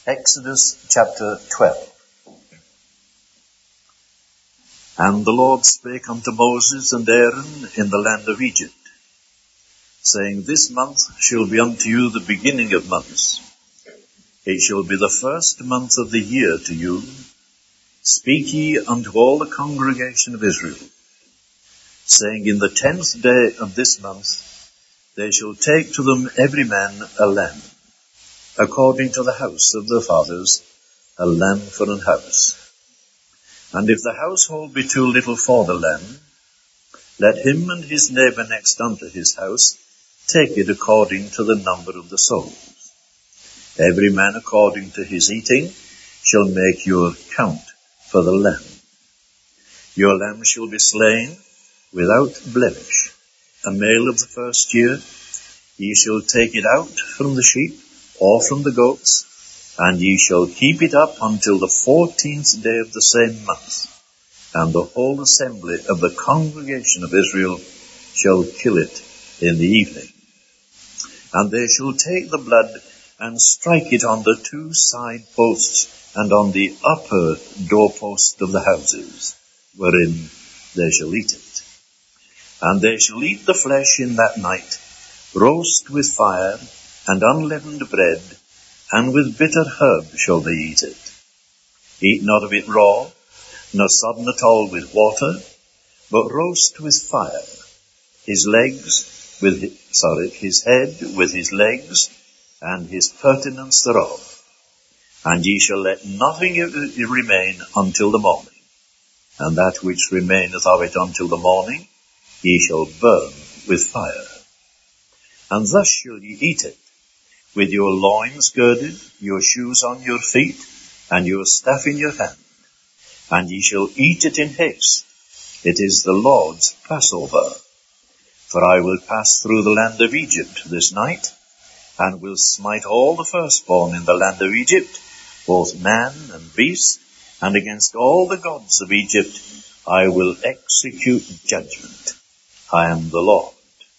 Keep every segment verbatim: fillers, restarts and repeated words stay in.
Exodus chapter twelve. And the Lord spake unto Moses and Aaron in the land of Egypt, saying, This month shall be unto you the beginning of months. It shall be the first month of the year to you. Speak ye unto all the congregation of Israel, saying, In the tenth day of this month they shall take to them every man a lamb, according to the house of their fathers, a lamb for an house. And if the household be too little for the lamb, let him and his neighbour next unto his house take it according to the number of the souls. Every man according to his eating shall make your count for the lamb. Your lamb shall be slain without blemish, a male of the first year. Ye shall take it out from the sheep or from the goats, and ye shall keep it up until the fourteenth day of the same month. And the whole assembly of the congregation of Israel shall kill it in the evening. And they shall take the blood and strike it on the two side posts and on the upper doorpost of the houses, wherein they shall eat it. And they shall eat the flesh in that night, roast with fire, and unleavened bread, and with bitter herb shall they eat it. Eat not of it raw, nor sodden at all with water, but roast with fire, his legs with his, sorry, his head with his legs, and his purtenance thereof. And ye shall let nothing remain until the morning, and that which remaineth of it until the morning ye shall burn with fire. And thus shall ye eat it, with your loins girded, your shoes on your feet, and your staff in your hand. And ye shall eat it in haste. It is the Lord's Passover. For I will pass through the land of Egypt this night, and will smite all the firstborn in the land of Egypt, both man and beast, and against all the gods of Egypt I will execute judgment. I am the Lord.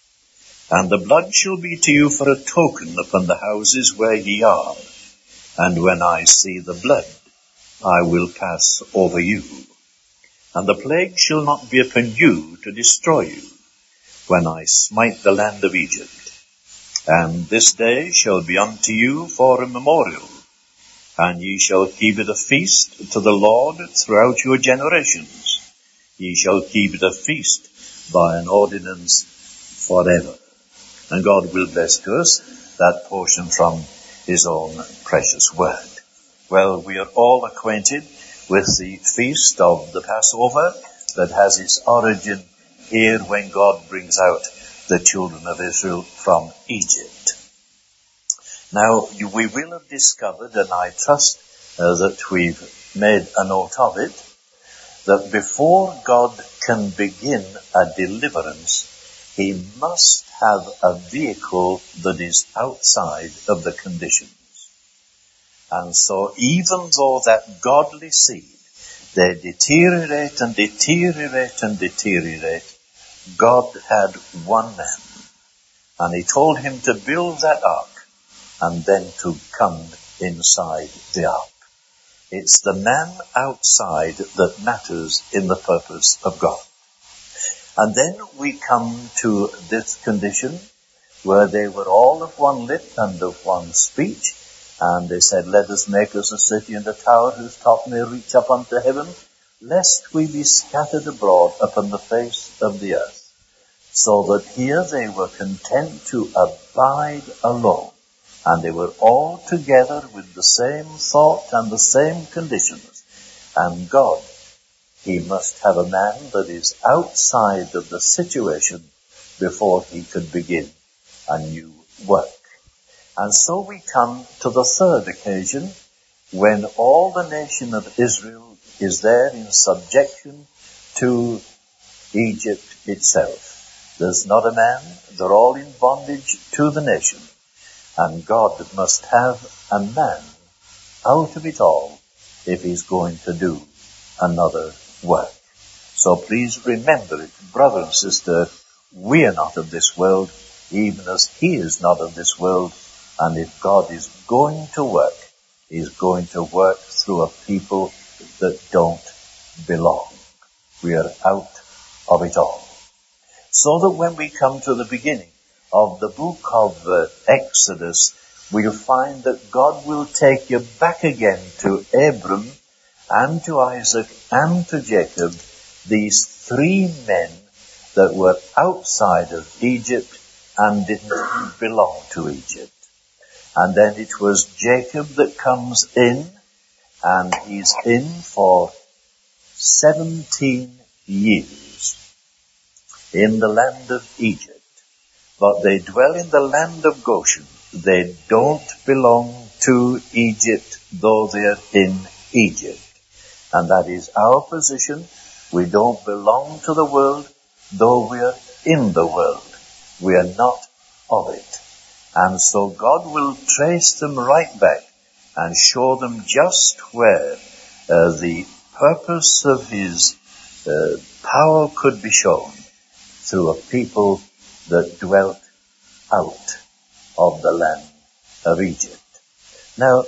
And the blood shall be to you for a token upon the houses where ye are. And when I see the blood, I will pass over you. And the plague shall not be upon you to destroy you, when I smite the land of Egypt. And this day shall be unto you for a memorial, and ye shall keep it a feast to the Lord throughout your generations. Ye shall keep it a feast by an ordinance forever. And God will bless to us that portion from his own precious word. Well, we are all acquainted with the feast of the Passover that has its origin here when God brings out the children of Israel from Egypt. Now, we will have discovered, and I trust uh, that we've made a note of it, that before God can begin a deliverance, he must have a vehicle that is outside of the conditions. And so even though that godly seed, they deteriorate and deteriorate and deteriorate, God had one man, and he told him to build that ark and then to come inside the ark. It's the man outside that matters in the purpose of God. And then we come to this condition where they were all of one lip and of one speech, and they said, Let us make us a city and a tower whose top may reach up unto heaven, lest we be scattered abroad upon the face of the earth. So that here they were content to abide alone, and they were all together with the same thought and the same conditions. And God, he must have a man that is outside of the situation before he could begin a new work. And so we come to the third occasion when all the nation of Israel is there in subjection to Egypt itself. There's not a man, they're all in bondage to the nation. And God must have a man out of it all if he's going to do another work. So please remember it, brother and sister, we are not of this world, even as he is not of this world. And if God is going to work, is going to work through a people that don't belong. We are out of it all. So that when we come to the beginning of the book of uh, Exodus, we'll find that God will take you back again to Abram and to Isaac and to Jacob, these three men that were outside of Egypt and didn't belong to Egypt. And then it was Jacob that comes in, and he's in for seventeen years in the land of Egypt. But they dwell in the land of Goshen. They don't belong to Egypt, though they're in Egypt. And that is our position. We don't belong to the world, though we're in the world. We are not of it. And so God will trace them right back and show them just where uh, the purpose of his uh, power could be shown through a people that dwelt out of the land of Egypt. Now,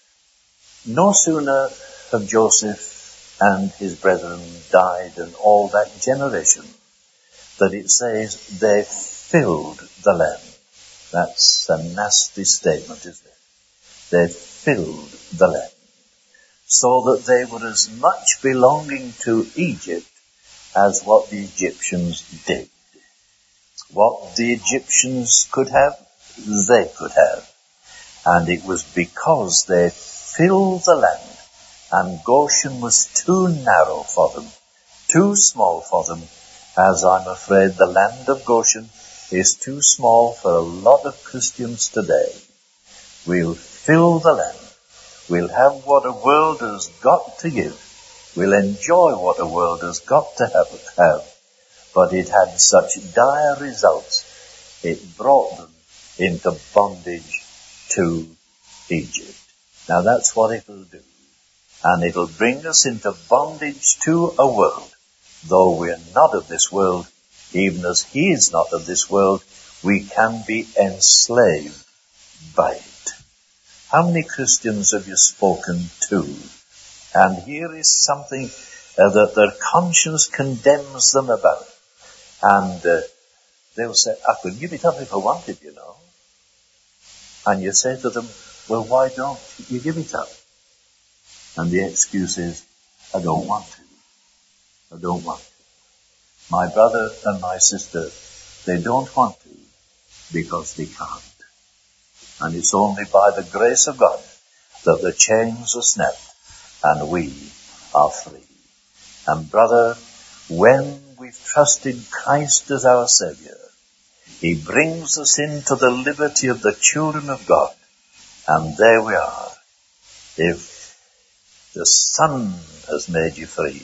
no sooner have Joseph and his brethren died and all that generation that it says they filled the land. That's a nasty statement, isn't it? They filled the land. So that they were as much belonging to Egypt as what the Egyptians did. What the Egyptians could have, they could have. And it was because they filled the land, and Goshen was too narrow for them, too small for them, as I'm afraid the land of Goshen is too small for a lot of Christians today. We'll fill the land. We'll have what a world has got to give. We'll enjoy what a world has got to have, have. But it had such dire results. It brought them into bondage to Egypt. Now that's what it'll do. And it'll bring us into bondage to a world. Though we're not of this world, even as he is not of this world, we can be enslaved by it. How many Christians have you spoken to? And here is something uh, that their conscience condemns them about. And uh, they'll say, I could give it up if I wanted, you know. And you say to them, well, why don't you give it up? And the excuse is, I don't want to. I don't want to. My brother and my sister, they don't want to because they can't. And it's only by the grace of God that the chains are snapped and we are free. And brother, when we've trusted Christ as our Savior, he brings us into the liberty of the children of God. And there we are. If the Son has made you free,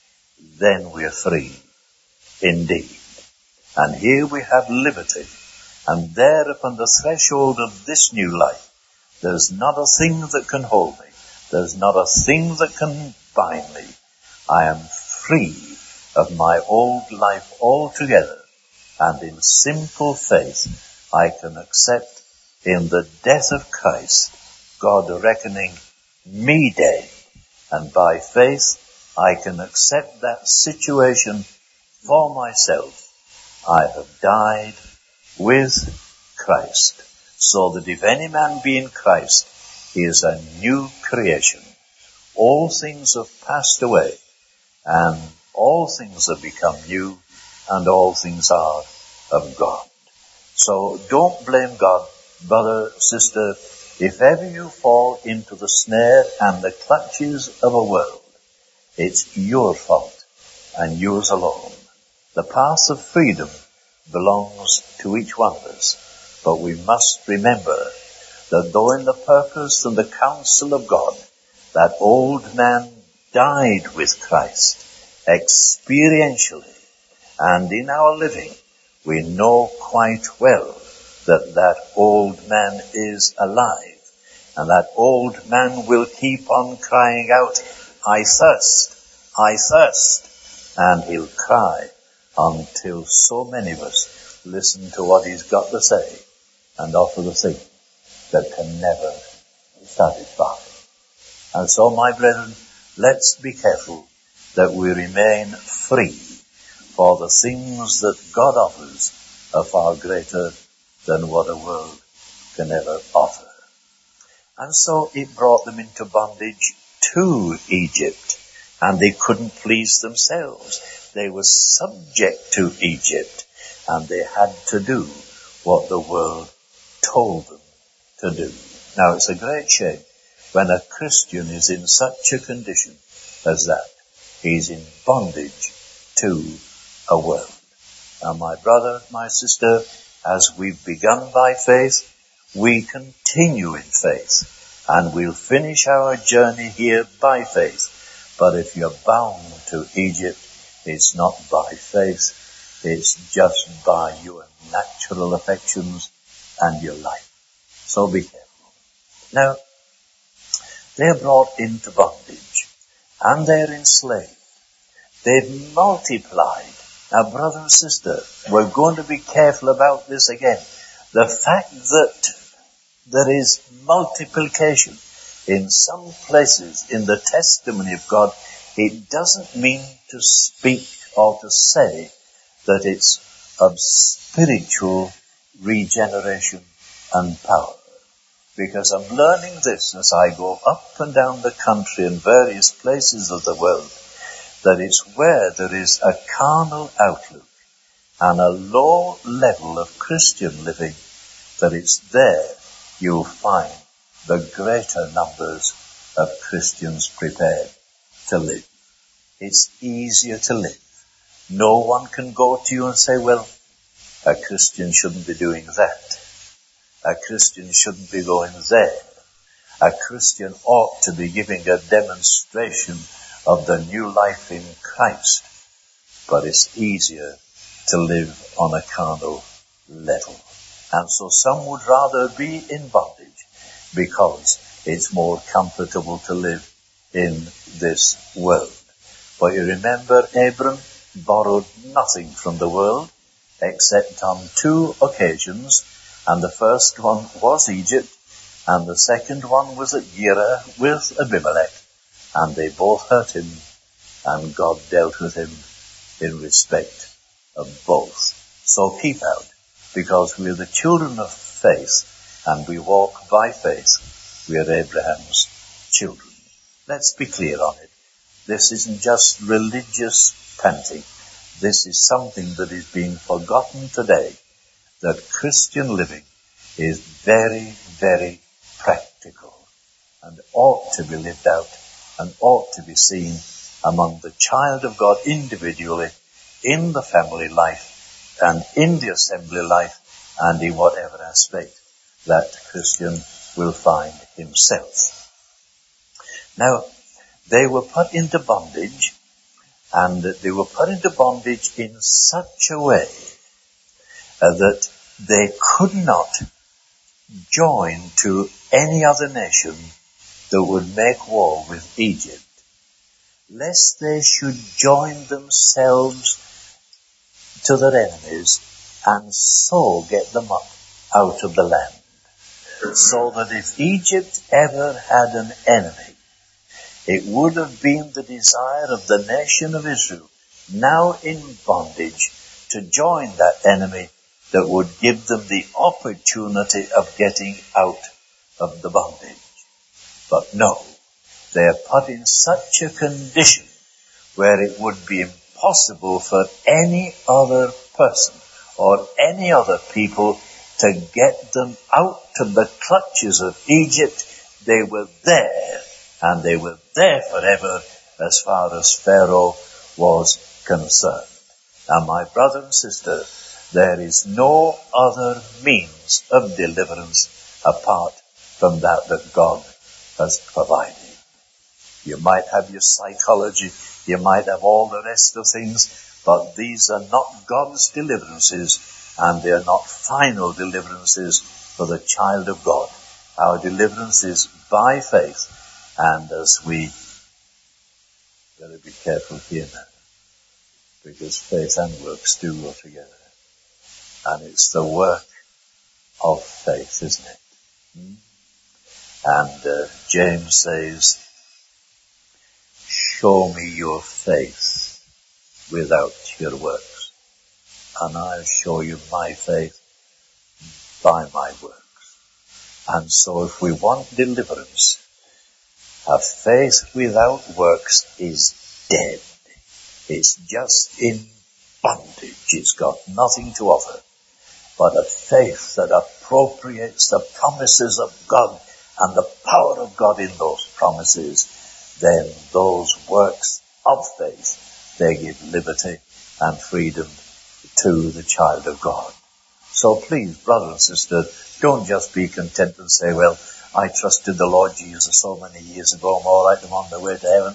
then we are free indeed. And here we have liberty. And there upon the threshold of this new life, there's not a thing that can hold me. There's not a thing that can bind me. I am free of my old life altogether. And in simple faith, I can accept in the death of Christ, God reckoning me dead. And by faith, I can accept that situation for myself. I have died with Christ, so that if any man be in Christ, he is a new creation. All things have passed away, and all things have become new, and all things are of God. So don't blame God, brother, sister, if ever you fall into the snare and the clutches of a world. It's your fault, and yours alone. The path of freedom belongs to each one of us. But we must remember that though in the purpose and the counsel of God, that old man died with Christ experientially, and in our living, we know quite well that that old man is alive, and that old man will keep on crying out, I thirst, I thirst, and he'll cry until so many of us listen to what he's got to say and offer the thing that can never satisfy. And so, my brethren, let's be careful that we remain free, for the things that God offers are far greater than what a world can ever offer. And so it brought them into bondage to Egypt, and they couldn't please themselves. They were subject to Egypt, and they had to do what the world told them to do. Now, it's a great shame when a Christian is in such a condition as that. He's in bondage to a world. Now, my brother, my sister, as we've begun by faith, we continue in faith, and we'll finish our journey here by faith. But if you're bound to Egypt, it's not by faith, it's just by your natural affections and your life. So be careful. Now, they're brought into bondage, and they're enslaved. They've multiplied. Now, brother and sister, we're going to be careful about this again. The fact that there is multiplication in some places in the testimony of God, it doesn't mean to speak or to say that it's of spiritual regeneration and power. Because I'm learning this as I go up and down the country in various places of the world, that it's where there is a carnal outlook and a low level of Christian living, that it's there you'll find the greater numbers of Christians prepared to live. It's easier to live. No one can go to you and say, well, a Christian shouldn't be doing that. A Christian shouldn't be going there. A Christian ought to be giving a demonstration of the new life in Christ. But it's easier to live on a carnal level. And so some would rather be in bondage because it's more comfortable to live in this world. But you remember, Abram borrowed nothing from the world except on two occasions, and the first one was Egypt, and the second one was at Gerar with Abimelech, and they both hurt him, and God dealt with him in respect of both. So keep out, because we are the children of faith, and we walk by faith. We are Abraham's children. Let's be clear on it. This isn't just religious panting. This is something that is being forgotten today, that Christian living is very, very practical and ought to be lived out and ought to be seen among the child of God individually, in the family life and in the assembly life and in whatever aspect that Christian will find himself. Now, they were put into bondage, and they were put into bondage in such a way uh, that they could not join to any other nation that would make war with Egypt, lest they should join themselves to their enemies and so get them up out of the land. So that if Egypt ever had an enemy, it would have been the desire of the nation of Israel, now in bondage, to join that enemy that would give them the opportunity of getting out of the bondage. But no, they are put in such a condition where it would be impossible for any other person or any other people to get them out of the clutches of Egypt. They were there, and they were there forever as far as Pharaoh was concerned. Now, my brother and sister, there is no other means of deliverance apart from that that God has provided. You might have your psychology, you might have all the rest of things, but these are not God's deliverances, and they are not final deliverances for the child of God. Our deliverance is by faith, and as we better be careful here now, because faith and works do go together. And it's the work of faith, isn't it? Hmm? And uh, James says show me your faith without your works, and I'll show you my faith by my works. And so if we want deliverance, a faith without works is dead. It's just in bondage. It's got nothing to offer. But a faith that appropriates the promises of God and the power of God in those promises, then those works of faith, they give liberty and freedom to the child of God. So please, brother and sister, don't just be content and say, well, I trusted the Lord Jesus so many years ago, I'm all right, I'm on the way to heaven.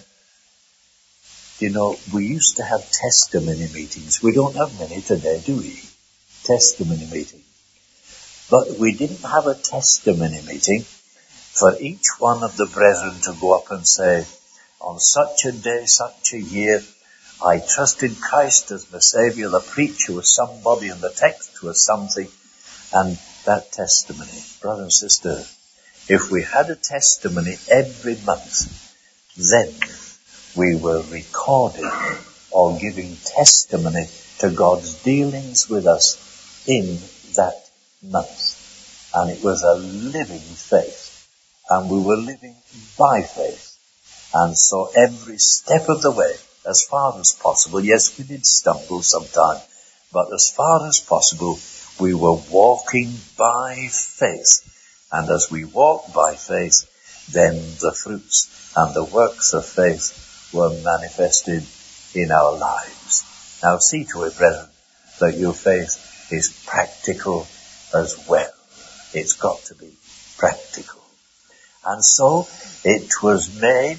You know, we used to have testimony meetings. We don't have many today, do we? Testimony meeting. But we didn't have a testimony meeting for each one of the brethren to go up and say, on such a day, such a year, I trusted Christ as my Saviour. The preacher was somebody and the text was something. And that testimony, brother and sister, if we had a testimony every month, then we were recording or giving testimony to God's dealings with us in that month. And it was a living faith. And we were living by faith. And so every step of the way, as far as possible, yes, we did stumble sometime, but as far as possible, we were walking by faith. And as we walked by faith, then the fruits and the works of faith were manifested in our lives. Now see to it, brethren, that your faith is practical as well. It's got to be practical. And so it was made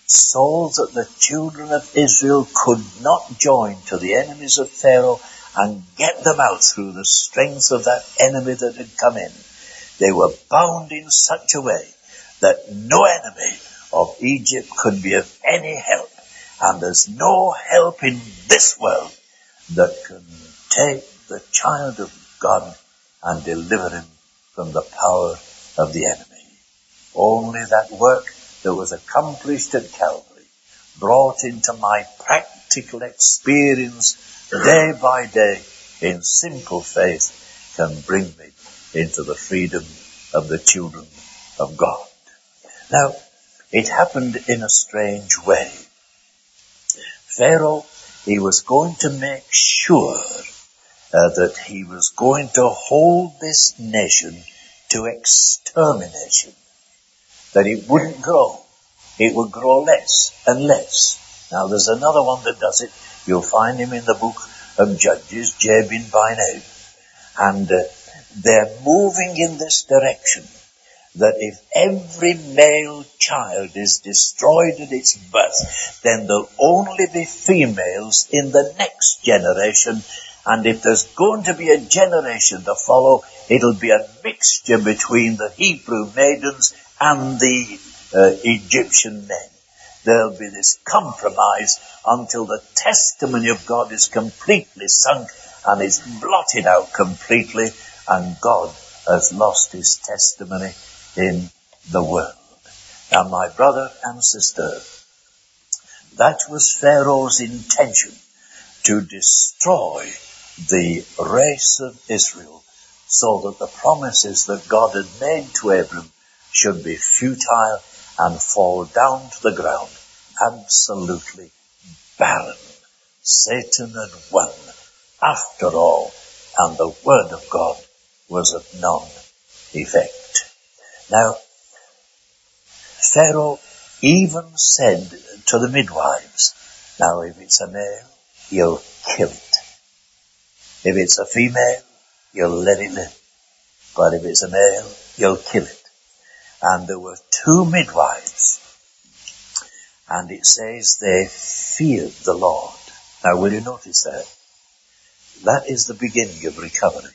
so that the children of Israel could not join to the enemies of Pharaoh and get them out through the strength of that enemy that had come in. They were bound in such a way that no enemy of Egypt could be of any help. And there's no help in this world that can take the child of God and deliver him from the power of the enemy. Only that work that was accomplished at Calvary, brought into my practical experience day by day in simple faith, can bring me into the freedom of the children of God. Now, it happened in a strange way. Pharaoh, he was going to make sure uh, that he was going to hold this nation to extermination, that it wouldn't grow. It would grow less and less. Now there's another one that does it. You'll find him in the book of Judges, Jabin by name. And uh, they're moving in this direction, that if every male child is destroyed at its birth, then there'll only be females in the next generation. And if there's going to be a generation to follow, it'll be a mixture between the Hebrew maidens and the uh, Egyptian men. There'll be this compromise until the testimony of God is completely sunk and is blotted out completely, and God has lost his testimony in the world. Now, my brother and sister, that was Pharaoh's intention, to destroy the race of Israel so that the promises that God had made to Abram should be futile and fall down to the ground, absolutely barren. Satan had won after all, and the word of God was of none effect. Now, Pharaoh even said to the midwives, now if it's a male, you'll kill it. If it's a female, you'll let it live. But if it's a male, you'll kill it. And there were two midwives. And it says they feared the Lord. Now will you notice that? That is the beginning of recovery.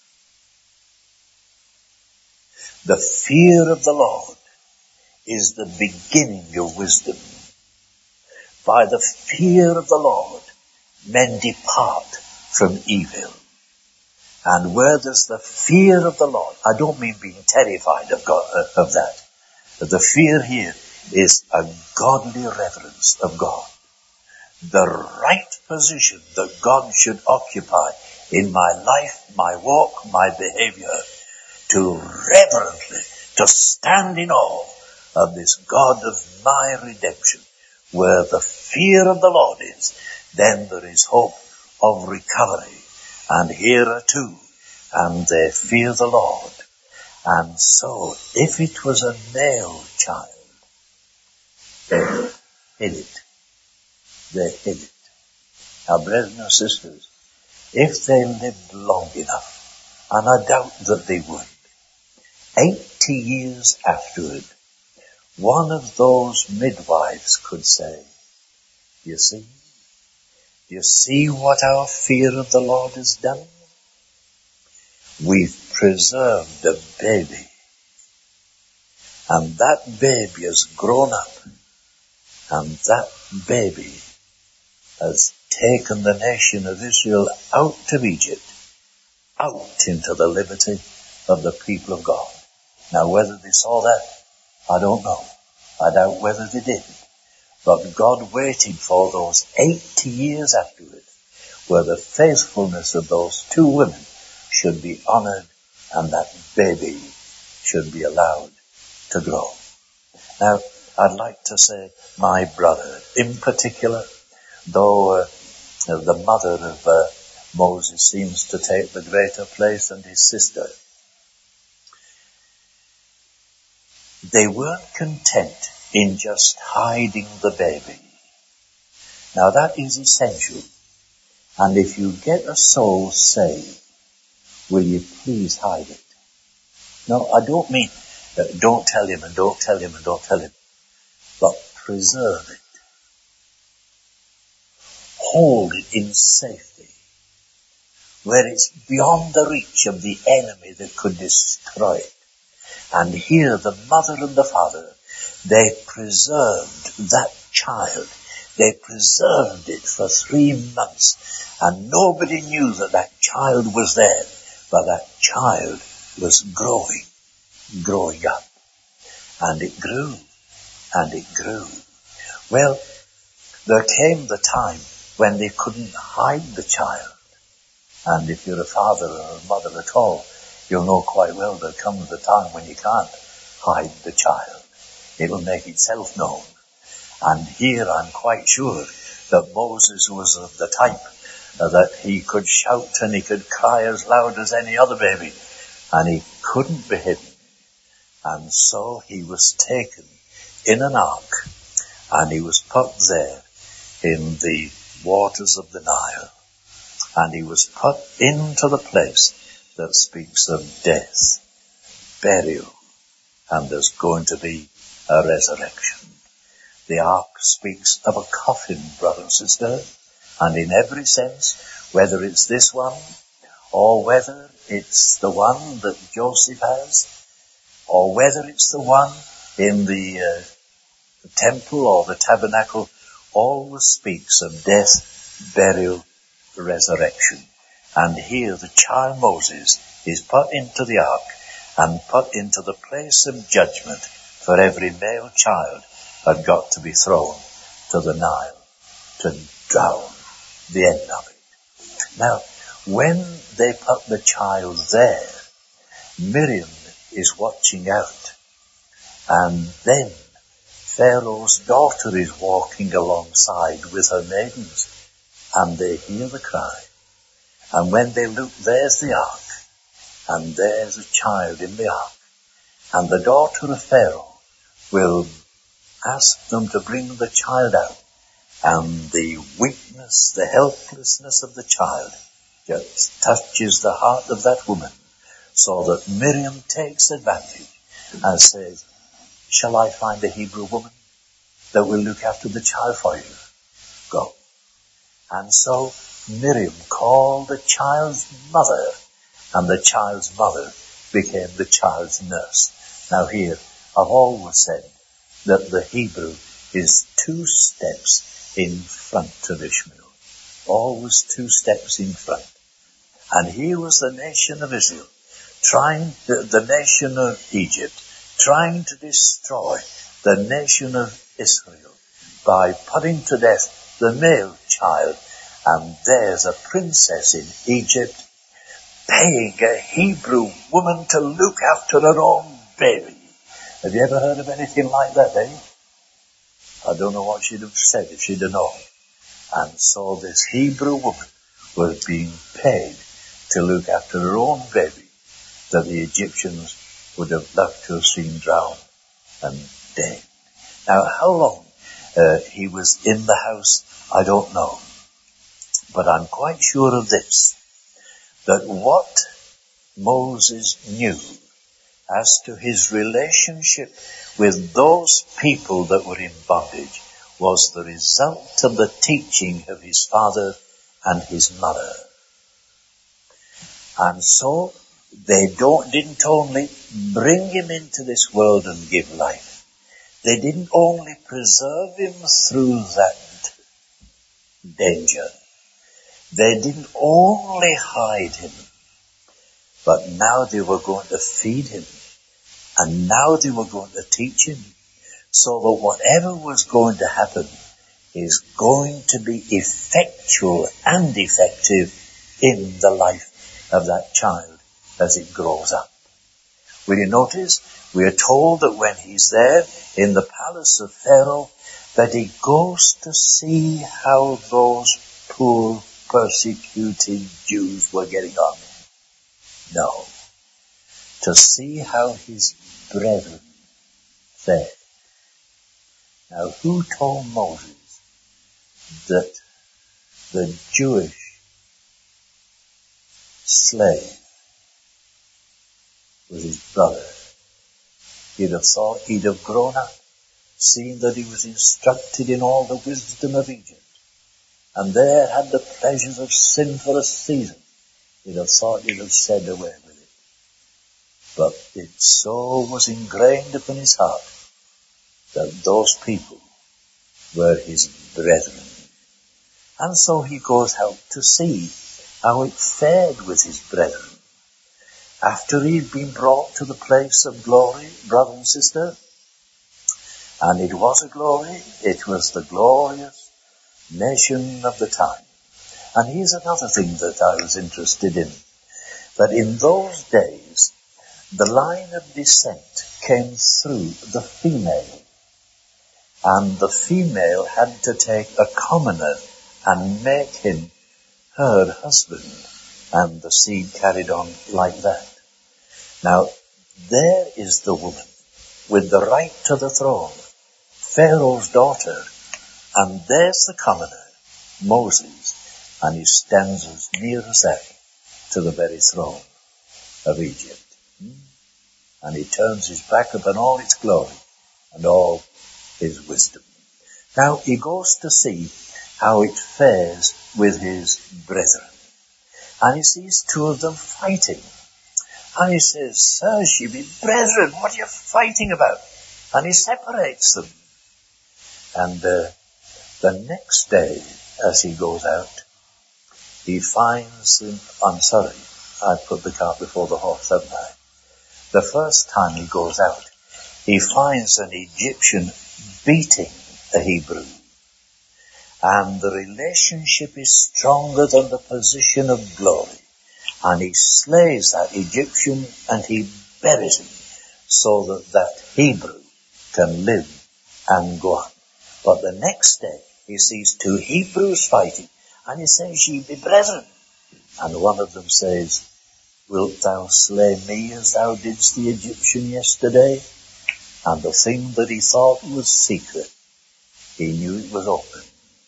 The fear of the Lord is the beginning of wisdom. By the fear of the Lord, men depart from evil. And where there's the fear of the Lord, I don't mean being terrified of God, uh, of that. But the fear here is a godly reverence of God. The right position that God should occupy in my life, my walk, my behavior, to reverently, to stand in awe of this God of my redemption. Where the fear of the Lord is, then there is hope of recovery. And here are two, and they fear the Lord. And so, if it was a male child, they hid it. They hid it. Now, brethren and sisters, if they lived long enough, and I doubt that they would, eighty years afterward, one of those midwives could say, you see, you see what our fear of the Lord has done? We've preserved a baby. And that baby has grown up. And that baby has taken the nation of Israel out of Egypt, out into the liberty of the people of God. Now, whether they saw that, I don't know. I doubt whether they did. But God waited for those eighty years afterward, where the faithfulness of those two women should be honored and that baby should be allowed to grow. Now, I'd like to say my brother in particular, though uh, the mother of uh, Moses seems to take the greater place and his sister, they weren't content in just hiding the baby. Now that is essential. And if you get a soul saved, will you please hide it? No, I don't mean uh, don't tell him and don't tell him and don't tell him. But preserve it. Hold it in safety, where it's beyond the reach of the enemy that could destroy it. And here the mother and the father, they preserved that child. They preserved it for three months. And nobody knew that that child was there. But that child was growing, growing up. And it grew, and it grew. Well, there came the time when they couldn't hide the child. And if you're a father or a mother at all, you'll know quite well there comes a time when you can't hide the child. It'll make itself known. And here I'm quite sure that Moses was of the type uh, that he could shout and he could cry as loud as any other baby. And he couldn't be hidden. And so he was taken in an ark and he was put there in the waters of the Nile. And he was put into the place that speaks of death, burial, and there's going to be a resurrection. The ark speaks of a coffin, brother and sister, and in every sense, whether it's this one, or whether it's the one that Joseph has, or whether it's the one in the, uh, the temple or the tabernacle, always speaks of death, burial, resurrection. And here the child Moses is put into the ark and put into the place of judgment, for every male child had got to be thrown to the Nile to drown, the end of it. Now, when they put the child there, Miriam is watching out, and then Pharaoh's daughter is walking alongside with her maidens, and they hear the cry. And when they look, there's the ark, and there's a child in the ark. And the daughter of Pharaoh will ask them to bring the child out. And the weakness, the helplessness of the child just touches the heart of that woman, so that Miriam takes advantage and says, shall I find a Hebrew woman that will look after the child for you? Go. And so Miriam called the child's mother, and the child's mother became the child's nurse. Now here, I've always said that the Hebrew is two steps in front of Ishmael. Always two steps in front. And here was the nation of Israel, trying, the, the nation of Egypt, trying to destroy the nation of Israel by putting to death the male child. And there's a princess in Egypt paying a Hebrew woman to look after her own baby. Have you ever heard of anything like that, eh? I don't know what she'd have said if she'd have known. And so this Hebrew woman was being paid to look after her own baby that the Egyptians would have loved to have seen drowned and dead. Now, how long uh, he was in the house, I don't know. But I'm quite sure of this, that what Moses knew as to his relationship with those people that were in bondage was the result of the teaching of his father and his mother. And so they don't, didn't only bring him into this world and give life. They didn't only preserve him through that danger. They didn't only hide him, but now they were going to feed him, and now they were going to teach him, so that whatever was going to happen is going to be effectual and effective in the life of that child as it grows up. Will you notice? We are told that when he's there in the palace of Pharaoh, that he goes to see how those poor persecuted Jews were getting on. No. To see how his brethren fared. Now, who told Moses that the Jewish slave was his brother? He'd have thought he'd have grown up, seeing that he was instructed in all the wisdom of Egypt, and there had the pleasures of sin for a season. He'd have thought he'd have said away with it. But it so was ingrained upon his heart that those people were his brethren. And so he goes out to see how it fared with his brethren. After he'd been brought to the place of glory, brother and sister, and it was a glory, it was the glorious nation of the time. And here's another thing that I was interested in, that in those days, the line of descent came through the female, and the female had to take a commoner and make him her husband, and the seed carried on like that. Now, there is the woman with the right to the throne, Pharaoh's daughter, and there's the commoner, Moses, and he stands as near as that to the very throne of Egypt. And he turns his back upon all its glory and all his wisdom. Now he goes to see how it fares with his brethren. And he sees two of them fighting. And he says, "Sirs, ye be brethren, what are you fighting about?" And he separates them. And uh, the next day, as he goes out, he finds them, I'm sorry, I put the cart before the horse, haven't I? The first time he goes out, he finds an Egyptian beating a Hebrew. And the relationship is stronger than the position of glory. And he slays that Egyptian and he buries him so that that Hebrew can live and go on. But the next day he sees two Hebrews fighting and he says, "Ye be brethren." And one of them says, "Wilt thou slay me as thou didst the Egyptian yesterday?" And the thing that he thought was secret, he knew it was open.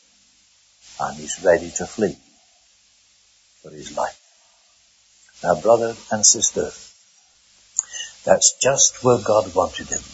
And he's ready to flee for his life. Now, brother and sister, that's just where God wanted him.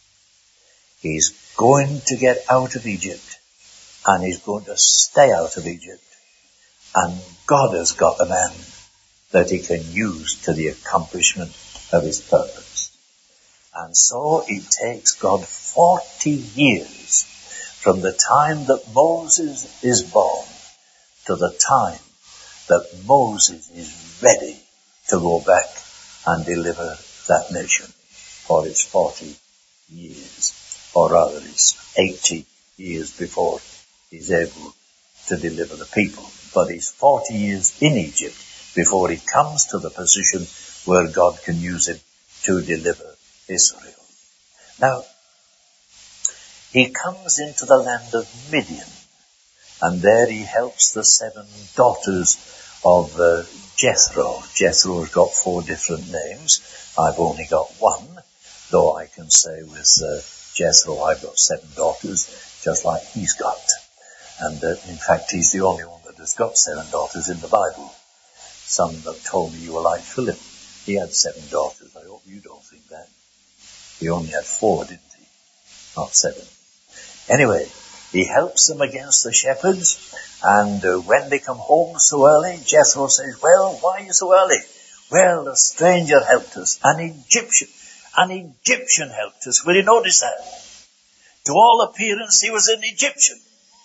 He's going to get out of Egypt, and he's going to stay out of Egypt. And God has got a man that he can use to the accomplishment of his purpose. And so it takes God forty years from the time that Moses is born to the time that Moses is ready to go back and deliver that nation, for it's forty years. or rather it's eighty years before he's able to deliver the people. But he's forty years in Egypt before he comes to the position where God can use him to deliver Israel. Now, he comes into the land of Midian, and there he helps the seven daughters of uh, Jethro. Jethro's got four different names. I've only got one, though I can say with uh, Jethro I've got seven daughters, just like he's got. And uh, in fact, he's the only one that has got seven daughters in the Bible. Some have told me you were like Philip. He had seven daughters. I hope you don't think that. He only had four, didn't he? Not seven. Anyway, he helps them against the shepherds, and uh, when they come home so early, Jethro says, well, why are you so early? Well, a stranger helped us, an Egyptian. An Egyptian helped us. Will you notice that? To all appearance, he was an Egyptian.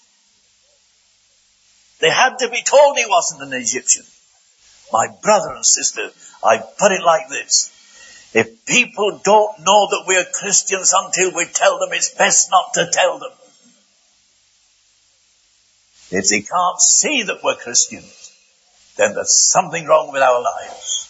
They had to be told he wasn't an Egyptian. My brother and sister, I put it like this. If people don't know that we're Christians until we tell them, it's best not to tell them. If they can't see that we're Christians, then there's something wrong with our lives.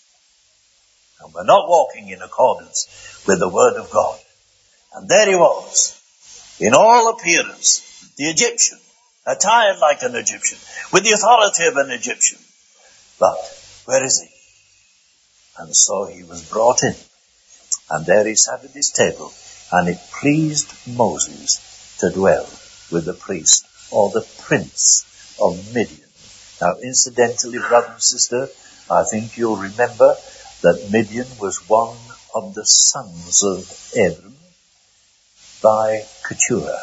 And we're not walking in accordance with the Word of God. And there he was, in all appearance, the Egyptian, attired like an Egyptian, with the authority of an Egyptian. But where is he? And so he was brought in, and there he sat at his table, and it pleased Moses to dwell with the priest, or the prince of Midian. Now, incidentally, brother and sister, I think you'll remember that Midian was one of the sons of Abram by Keturah.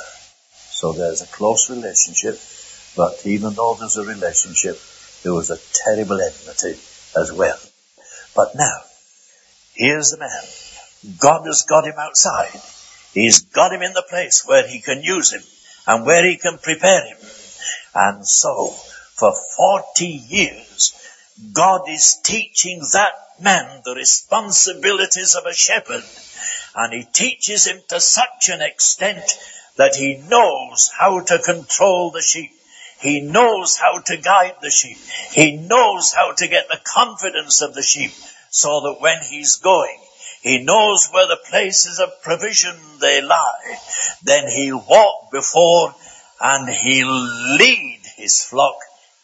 So there's a close relationship, but even though there's a relationship, there was a terrible enmity as well. But now, here's the man. God has got him outside. He's got him in the place where he can use him and where he can prepare him. And so, for forty years, God is teaching that man the responsibilities of a shepherd. And he teaches him to such an extent that he knows how to control the sheep. He knows how to guide the sheep. He knows how to get the confidence of the sheep so that when he's going, he knows where the places of provision they lie. Then he'll walk before and he'll lead his flock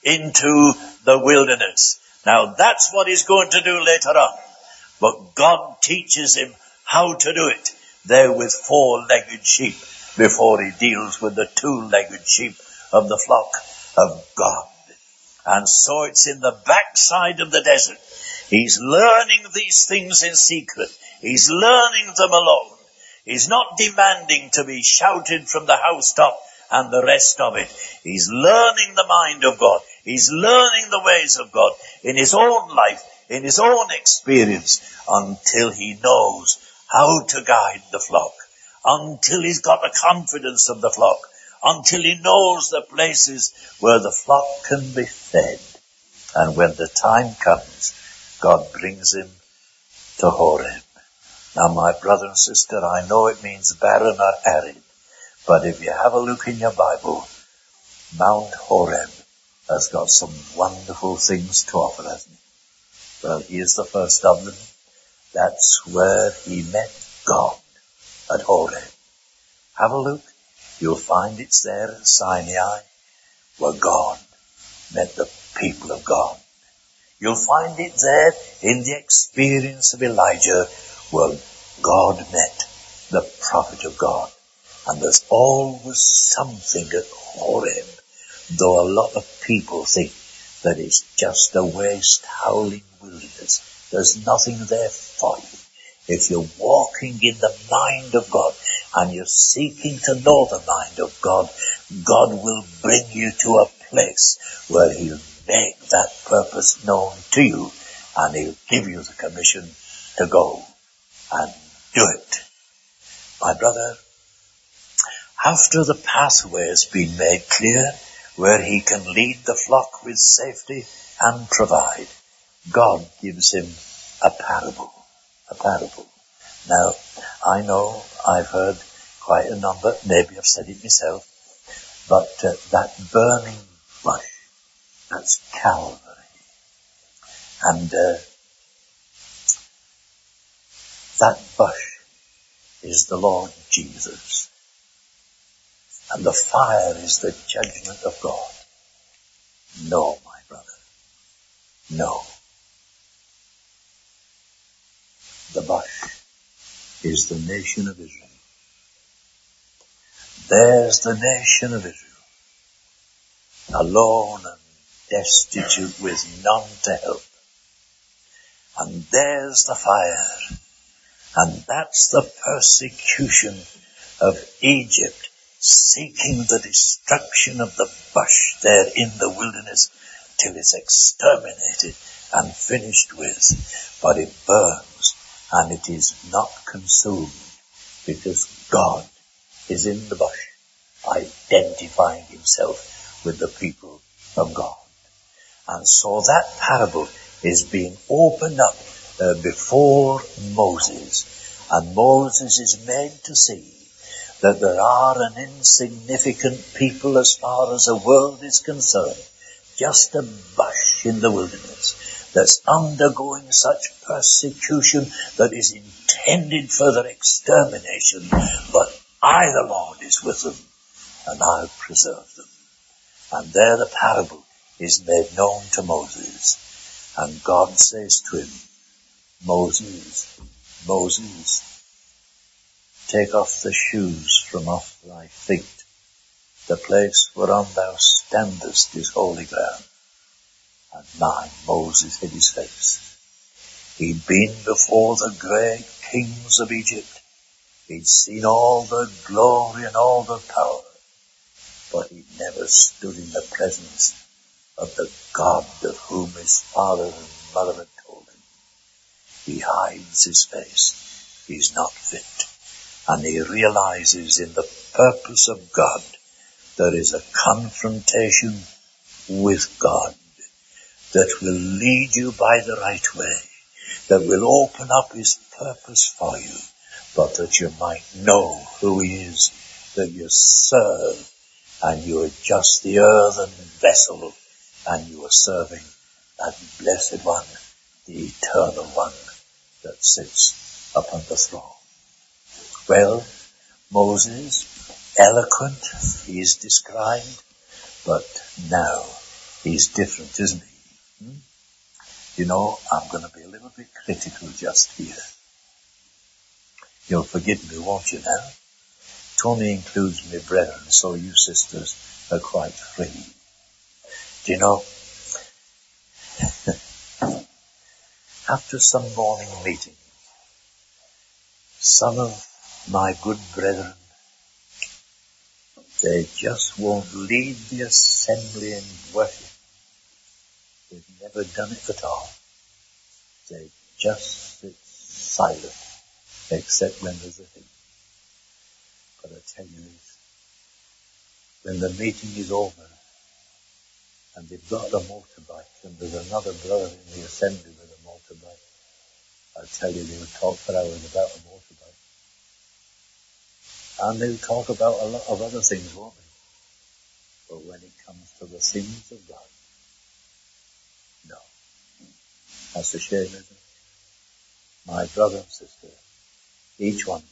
into the wilderness. Now that's what he's going to do later on. But God teaches him how to do it there with four-legged sheep before he deals with the two-legged sheep of the flock of God. And so it's in the backside of the desert. He's learning these things in secret. He's learning them alone. He's not demanding to be shouted from the housetop and the rest of it. He's learning the mind of God. He's learning the ways of God in his own life, in his own experience, until he knows how to guide the flock, until he's got the confidence of the flock, until he knows the places where the flock can be fed. And when the time comes, God brings him to Horeb. Now, my brother and sister, I know it means barren or arid, but if you have a look in your Bible, Mount Horeb has got some wonderful things to offer, hasn't it? Well, here's the first of them. That's where he met God, at Horeb. Have a look. You'll find it's there at Sinai, where God met the people of God. You'll find it there in the experience of Elijah, where God met the prophet of God. And there's always something at Horeb, though a lot of people think that it's just a waste, howling wilderness. There's nothing there for you. If you're walking in the mind of God and you're seeking to know the mind of God, God will bring you to a place where he'll make that purpose known to you, and he'll give you the commission to go and do it. My brother, after the pathway has been made clear where he can lead the flock with safety and provide, God gives him a parable. A parable. Now, I know I've heard quite a number, maybe I've said it myself, but uh, that burning bush, that's Calvary. And uh, that bush is the Lord Jesus. And the fire is the judgment of God. No, my brother. No. The bush is the nation of Israel. There's the nation of Israel, alone and destitute with none to help. And there's the fire. And that's the persecution of Egypt, seeking the destruction of the bush there in the wilderness till it's exterminated and finished with. But it burns and it is not consumed because God is in the bush, identifying himself with the people of God. And so that parable is being opened up uh, before Moses. And Moses is made to see that there are an insignificant people as far as the world is concerned, just a bush in the wilderness that's undergoing such persecution that is intended for their extermination. But I, the Lord, is with them, and I'll preserve them. And there the parable is made known to Moses. And God says to him, Moses, Moses, take off the shoes from off thy feet. The place whereon thou standest is holy ground. And my Moses hid his face. He'd been before the great kings of Egypt. He'd seen all the glory and all the power. But he'd never stood in the presence of the God of whom his father and mother had told him. He hides his face. He's not fit. And he realizes in the purpose of God, there is a confrontation with God that will lead you by the right way, that will open up his purpose for you, but that you might know who he is, that you serve, and you are just the earthen vessel, and you are serving that blessed one, the eternal one that sits upon the throne. Well, Moses, eloquent, he is described, but now he's different, isn't he? Hmm? You know, I'm going to be a little bit critical just here. You'll forgive me, won't you now? It only includes me brethren, so you sisters are quite free. Do you know, after some morning meeting, some of my good brethren, they just won't lead the assembly in worship. They've never done it at all. They just sit silent, except when there's a hymn. But I tell you this, when the meeting is over, and they've got a motorbike, and there's another brother in the assembly with a motorbike, I tell you, they will talk for hours about a motorbike. And they'll talk about a lot of other things, won't they? But when it comes to the things of God, no. That's a shame, isn't it? My brother and sister, each one,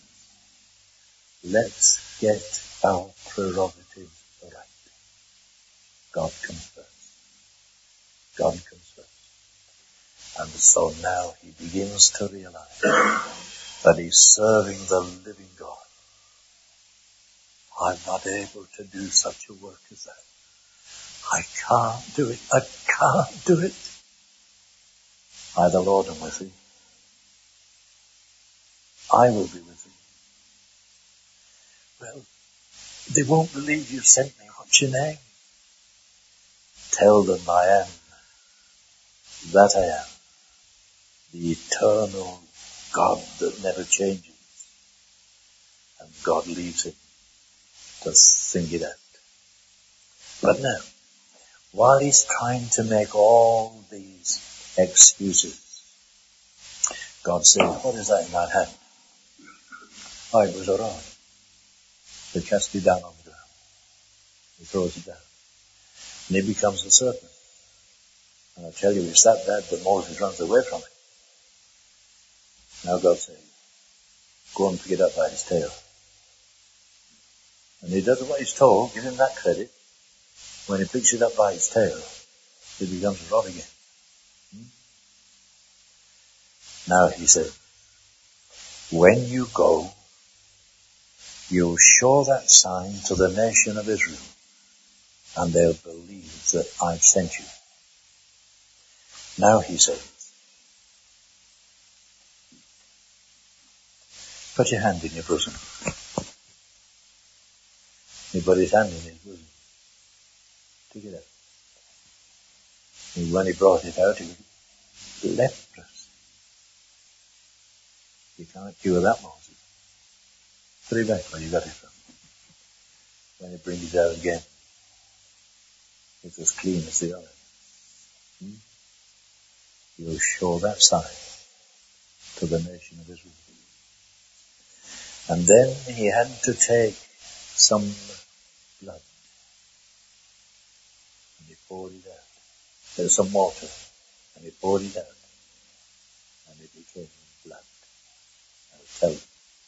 let's get our prerogatives right. God comes first. God comes first. And so now he begins to realize that he's serving the living God. I'm not able to do such a work as that. I can't do it. I can't do it. I, the Lord, am with thee. I will be with thee. Well, they won't believe you sent me. What's your name? Tell them I am that I am, the eternal God that never changes. And God leaves him to sing it out. But now, while he's trying to make all these excuses, God said, what is that in that hand? Oh, it was a rod. They cast it down on the ground. He throws it down. And it becomes a serpent. And I tell you, it's that bad that Moses runs away from it. Now God says, go and pick it up by his tail. And he does what he's told, give him that credit. When he picks it up by its tail, it becomes a rod again. Hmm? Now he said, when you go, you'll show that sign to the nation of Israel, and they'll believe that I've sent you. Now he says, put your hand in your bosom. He put his hand in his bosom. Took it out. And when he brought it out, he was leprous. You can't cure that, Moses. Put it back where you got it from. When he brings it out again, it's as clean as the other. Hmm? You'll show that sign to the nation of Israel. And then he had to take some blood. And he poured it out. There's some water. And he poured it out. And it became blood. I'll tell you.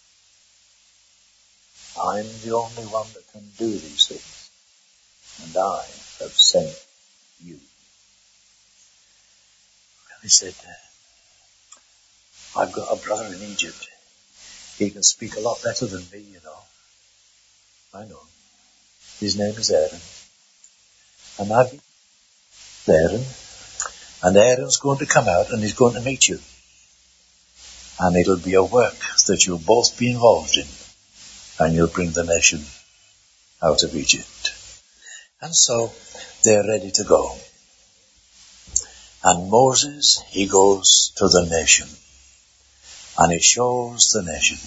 I'm the only one that can do these things. And I have sent you. And he said, I've got a brother in Egypt. He can speak a lot better than me, you know. I know. His name is Aaron. And I've been Aaron. And Aaron's going to come out and he's going to meet you. And it'll be a work that you'll both be involved in. And you'll bring the nation out of Egypt. And so they're ready to go. And Moses, he goes to the nation. And he shows the nation.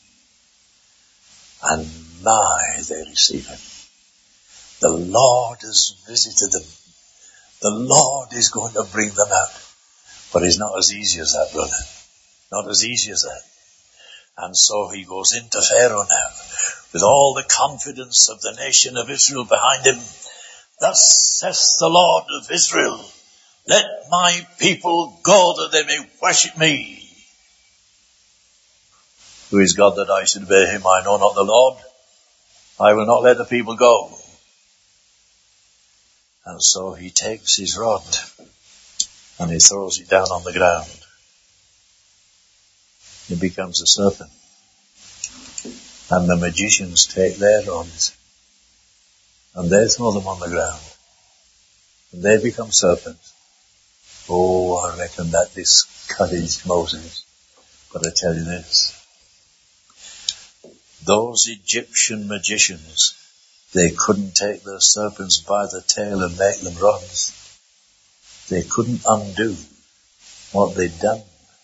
And my, they receive him. The Lord has visited them. The Lord is going to bring them out. But it's not as easy as that, brother. Not as easy as that. And so he goes into Pharaoh now, with all the confidence of the nation of Israel behind him. Thus says the Lord of Israel, let my people go that they may worship me. Who is God that I should obey him? I know not the Lord. I will not let the people go. And so he takes his rod and he throws it down on the ground. It becomes a serpent. And the magicians take their rods and they throw them on the ground. And they become serpents. Oh, I reckon that discouraged Moses. But I tell you this. Those Egyptian magicians, they couldn't take their serpents by the tail and make them rods. They couldn't undo what they'd done.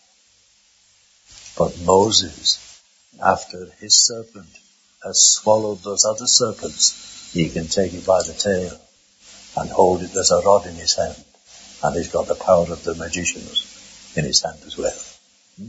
But Moses, after his serpent has swallowed those other serpents, he can take it by the tail and hold it as a rod in his hand. And he's got the power of the magicians in his hand as well. Hmm?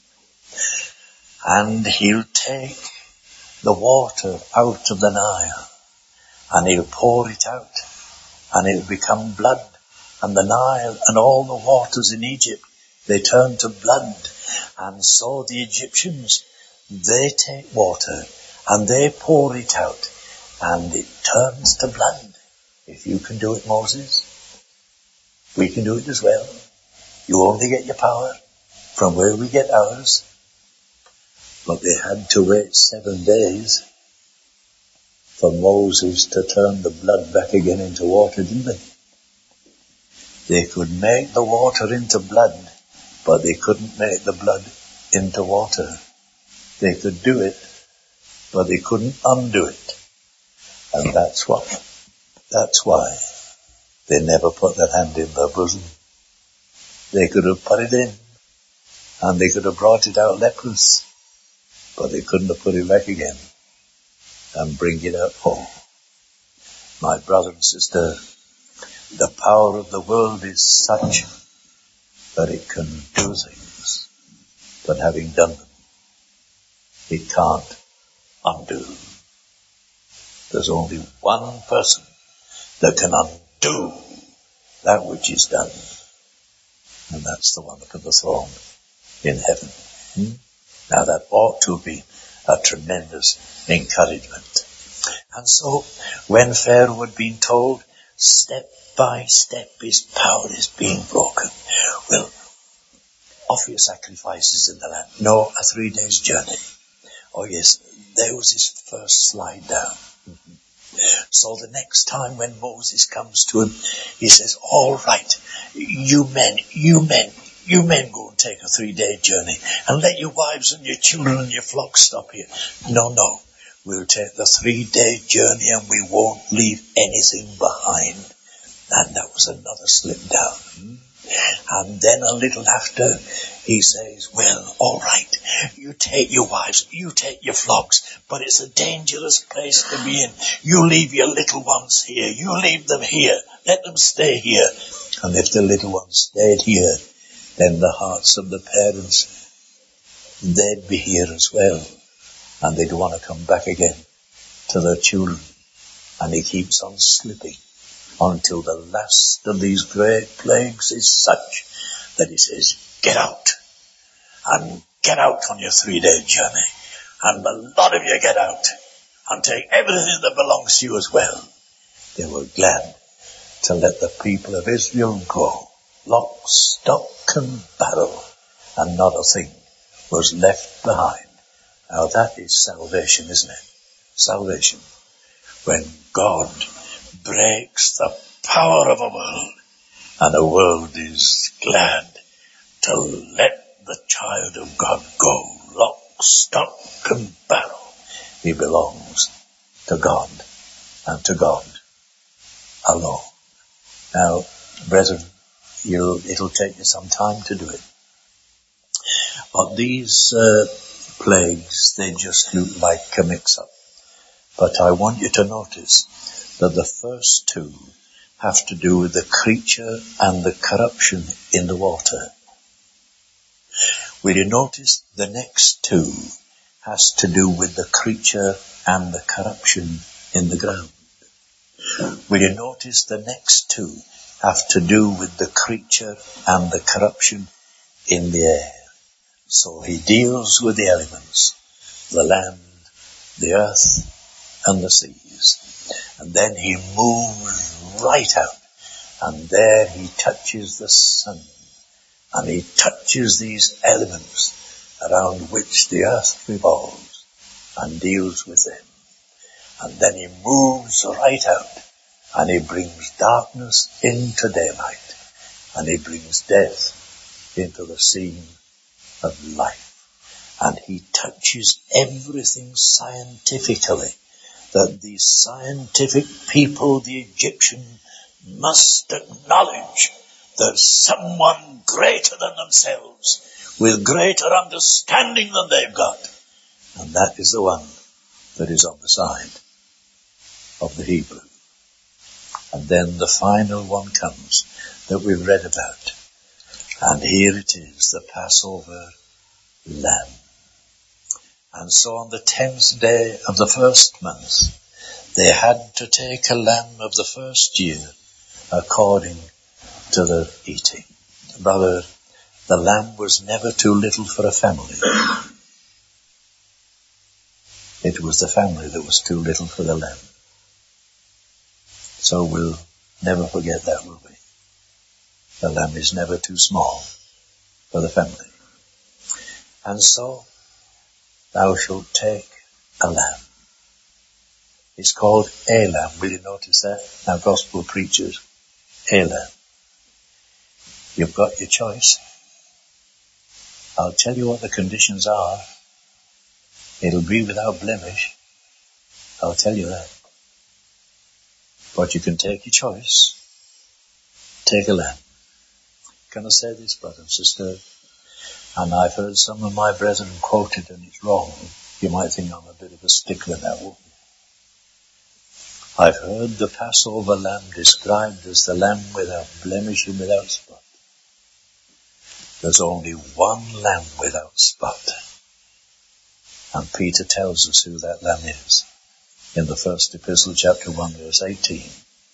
And he'll take the water out of the Nile, and he'll pour it out, and it'll become blood. And the Nile and all the waters in Egypt, they turn to blood. And so the Egyptians, they take water, and they pour it out, and it turns to blood. If you can do it, Moses, we can do it as well. You only get your power from where we get ours. But they had to wait seven days for Moses to turn the blood back again into water, didn't they? They could make the water into blood, but they couldn't make the blood into water. They could do it, but they couldn't undo it. And that's what, that's why they never put their hand in their bosom. They could have put it in, and they could have brought it out leprous, but they couldn't have put it back again and bring it out whole. My brother and sister, the power of the world is such that it can do things, but having done them, it can't undo. There's only one person that can undo that which is done. And that's the one upon the throne in heaven. Hmm? Now that ought to be a tremendous encouragement. And so when Pharaoh had been told, step by step his power is being broken, well, offer your sacrifices in the land. No, a three days journey. Oh yes, there was his first slide down. Mm-hmm. So the next time when Moses comes to him, he says, all right, you men, you men, you men go and take a three day journey and let your wives and your children and your flock stop here. No, no, we'll take the three day journey and we won't leave anything behind. And that was another slip down. And then a little after, he says, well, all right, you take your wives, you take your flocks, but it's a dangerous place to be in. You leave your little ones here. You leave them here. Let them stay here. And if the little ones stayed here, then the hearts of the parents, they'd be here as well. And they'd want to come back again to their children. And he keeps on slipping until the last of these great plagues is such that he says, get out. And get out on your three-day journey. And a lot of you get out. And take everything that belongs to you as well. They were glad to let the people of Israel go. Lock, stock, and barrel. And not a thing was left behind. Now that is salvation, isn't it? Salvation. When God breaks the power of a world, and the world is glad to let the child of God go. Lock, stock, and barrel. He belongs to God, and to God alone. Now, brethren, you, it'll take you some time to do it. But these uh, plagues, they just look like a mix-up. But I want you to notice that the first two have to do with the creature and the corruption in the water. Will you notice the next two has to do with the creature and the corruption in the ground? Will you notice the next two have to do with the creature and the corruption in the air? So he deals with the elements, the land, the earth, and the seas. And then he moves right out. And there he touches the sun. And he touches these elements around which the earth revolves and deals with them. And then he moves right out. And he brings darkness into daylight. And he brings death into the scene of life. And he touches everything scientifically that the scientific people, the Egyptian, must acknowledge there's someone greater than themselves, with greater understanding than they've got. And that is the one that is on the side of the Hebrew. And then the final one comes that we've read about. And here it is, the Passover lamb. And so on the tenth day of the first month, they had to take a lamb of the first year according to the eating. Brother, the lamb was never too little for a family. It was the family that was too little for the lamb. So we'll never forget that, will we? The lamb is never too small for the family. And so, thou shalt take a lamb. It's called a lamb. Will you notice that? Now, gospel preachers, a lamb. You've got your choice. I'll tell you what the conditions are. It'll be without blemish. I'll tell you that. But you can take your choice. Take a lamb. Can I say this, brother and sister? And I've heard some of my brethren quote it and it's wrong. You might think I'm a bit of a stickler now, won't you? I've heard the Passover lamb described as the lamb without blemish and without spot. There's only one lamb without spot. And Peter tells us who that lamb is. in the first epistle, chapter one, verse eighteen,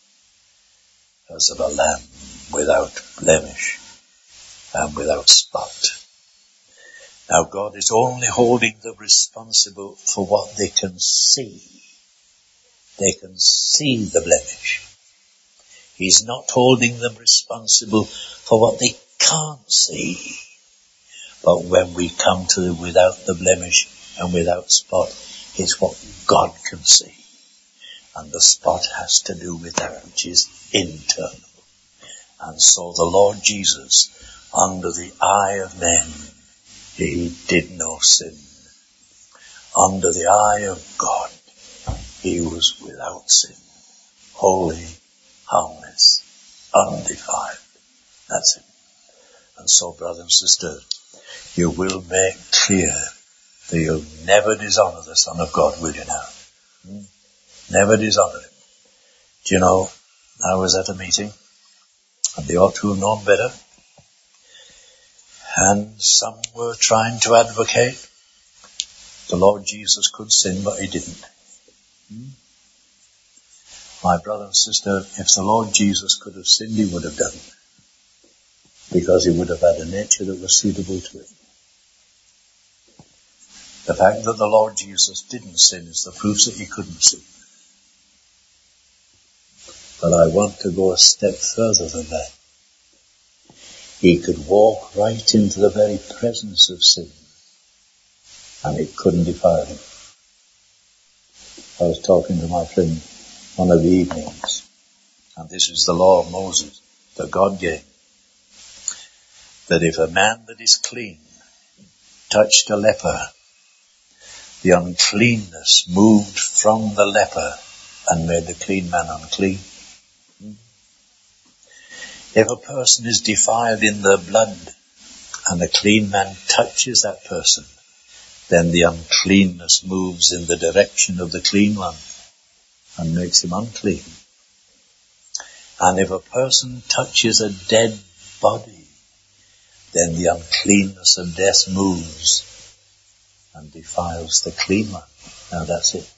as of a lamb without blemish and without spot. Now God is only holding them responsible for what they can see. They can see the blemish. He's not holding them responsible for what they can't see. But when we come to the without the blemish and without spot, it's what God can see. And the spot has to do with that which is internal. And so the Lord Jesus, under the eye of men, he did no sin. Under the eye of God, he was without sin. Holy, harmless, undefiled. That's it. And so, brother and sister, you will make clear that you'll never dishonor the Son of God, will you now? Hmm? Never dishonor him. Do you know, I was at a meeting, and they ought to have known better, and some were trying to advocate the Lord Jesus could sin, but he didn't. Hmm? My brother and sister, if the Lord Jesus could have sinned, he would have done it, because he would have had a nature that was suitable to him. The fact that the Lord Jesus didn't sin is the proof that he couldn't sin. But I want to go a step further than that. He could walk right into the very presence of sin, and it couldn't defile him. I was talking to my friend one of the evenings, and this is the law of Moses that God gave, that if a man that is clean touched a leper, the uncleanness moved from the leper and made the clean man unclean. If a person is defiled in the blood and a clean man touches that person, then the uncleanness moves in the direction of the clean one and makes him unclean. And if a person touches a dead body, then the uncleanness of death moves and defiles the clean one. Now that's it.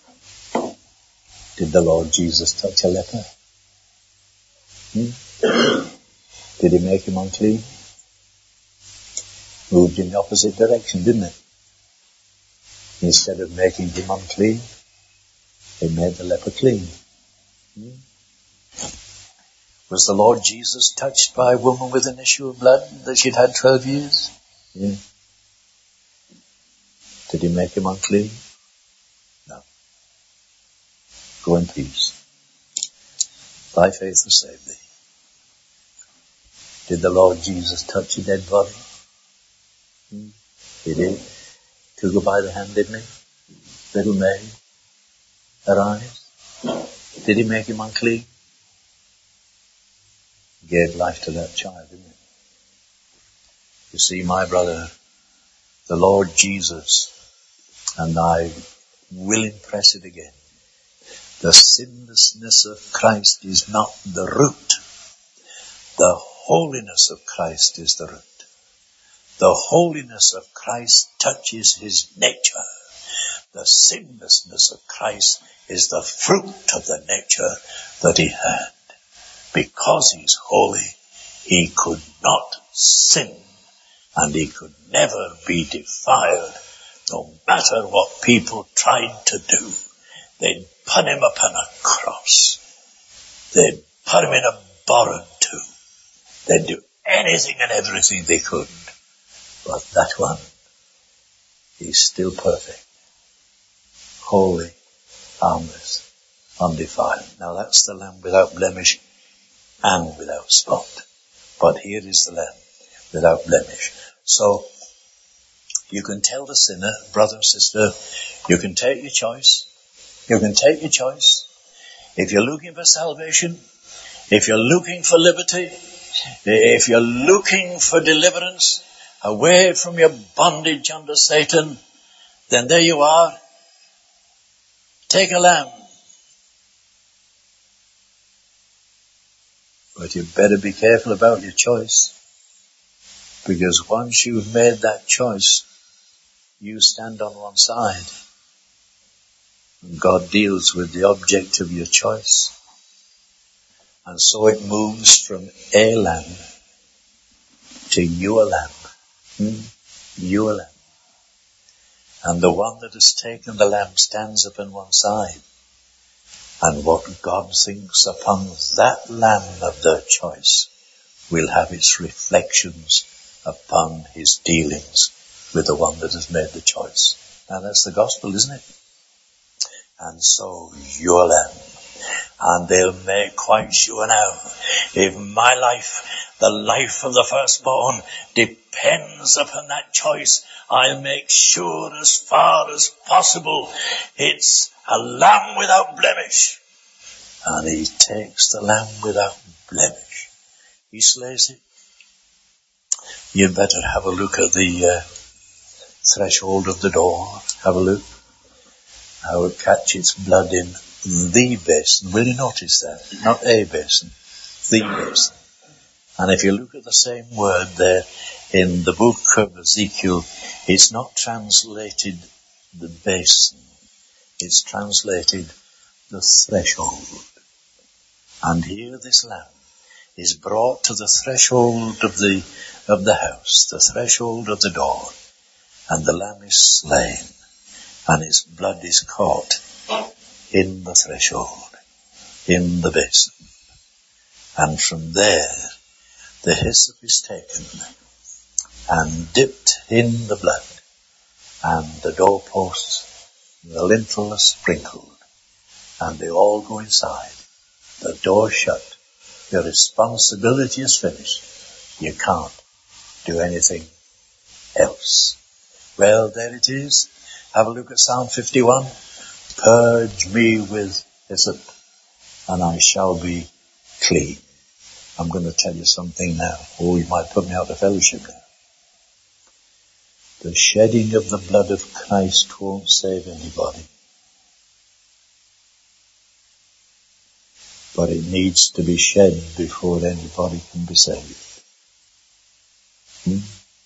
Did the Lord Jesus touch a leper? Hmm? Did he make him unclean? Moved in the opposite direction, didn't it? Instead of making him unclean, he made the leper clean. Hmm? Was the Lord Jesus touched by a woman with an issue of blood that she'd had twelve years? Yeah. Did he make him unclean? No. Go in peace. Thy faith has saved thee. Did the Lord Jesus touch a dead body? Hmm. He did. Took her by the hand, didn't he? Little Mary. Her eyes. Did he make him unclean? He gave life to that child, didn't he? You see, my brother, the Lord Jesus, and I will impress it again, the sinlessness of Christ is not the root. The holiness of Christ is the root. The holiness of Christ touches his nature. The sinlessness of Christ is the fruit of the nature that he had. Because he's holy, he could not sin, and he could never be defiled, no matter what people tried to do. They'd put him upon a cross. They'd put him in a borrowed tomb. They'd do anything and everything they could. But that one, he's still perfect, holy, harmless, undefiled. Now that's the Lamb without blemish and without spot. But here is the Lamb without blemish. So you can tell the sinner, brother and sister, you can take your choice. You can take your choice. If you're looking for salvation, if you're looking for liberty, if you're looking for deliverance away from your bondage under Satan, then there you are. Take a lamb. But you better be careful about your choice, because once you've made that choice, you stand on one side. God deals with the object of your choice. And so it moves from a lamb to your lamb. Hmm? Your lamb. And the one that has taken the lamb stands upon one side. And what God thinks upon that lamb of their choice will have its reflections upon his dealings with the one that has made the choice. And that's the gospel, isn't it? And so, your lamb. And they'll make quite sure now, if my life, the life of the firstborn, depends upon that choice, I'll make sure as far as possible it's a lamb without blemish. And he takes the lamb without blemish. He slays it. You'd better have a look at the uh, threshold of the door. Have a look. How it catches blood in the basin. Will you notice that? Not a basin. The basin. And if you look at the same word there in the book of Ezekiel, it's not translated the basin. It's translated the threshold. And here this lamb is brought to the threshold of the of the house, the threshold of the door, and the lamb is slain, and its blood is caught in the threshold, in the basin. And from there, the hyssop is taken and dipped in the blood, and the doorposts, the lintel are sprinkled, and they all go inside. The door shut. Your responsibility is finished. You can't do anything else. Well, there it is. Have a look at Psalm fifty-one. Purge me with hyssop, and I shall be clean. I'm going to tell you something now. Oh, you might put me out of fellowship now. The shedding of the blood of Christ won't save anybody. But it needs to be shed before anybody can be saved. Hmm?